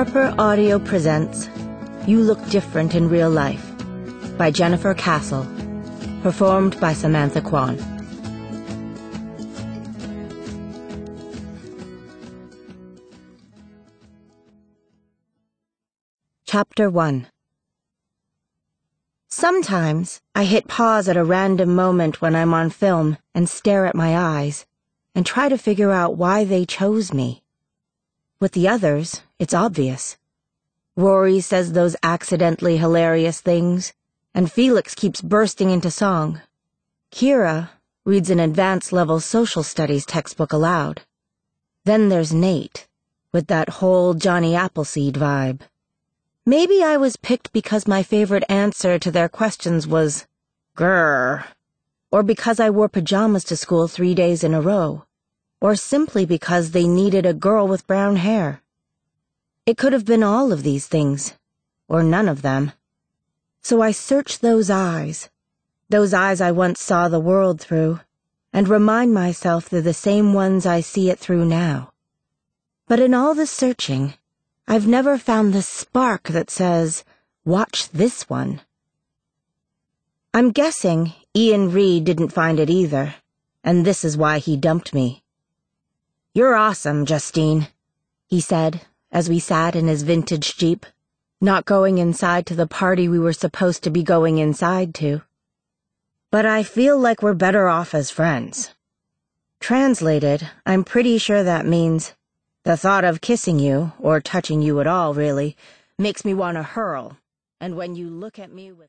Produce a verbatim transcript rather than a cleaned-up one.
Harper Audio presents You Look Different in Real Life by Jennifer Castle, performed by Samantha Kwan. Chapter one. Sometimes I hit pause at a random moment when I'm on film and stare at my eyes and try to figure out why they chose me. With the others, it's obvious. Rory says those accidentally hilarious things, and Felix keeps bursting into song. Kira reads an advanced-level social studies textbook aloud. Then there's Nate, with that whole Johnny Appleseed vibe. Maybe I was picked because my favorite answer to their questions was, grrr, or because I wore pajamas to school three days in a row, or simply because they needed a girl with brown hair. It could have been all of these things, or none of them. So I search those eyes, those eyes I once saw the world through, and remind myself they're the same ones I see it through now. But in all the searching, I've never found the spark that says, watch this one. I'm guessing Ian Reed didn't find it either, and this is why he dumped me. "You're awesome, Justine," he said as we sat in his vintage Jeep, not going inside to the party we were supposed to be going inside to. "But I feel like we're better off as friends." Translated, I'm pretty sure that means, the thought of kissing you, or touching you at all, really, makes me want to hurl, and when you look at me with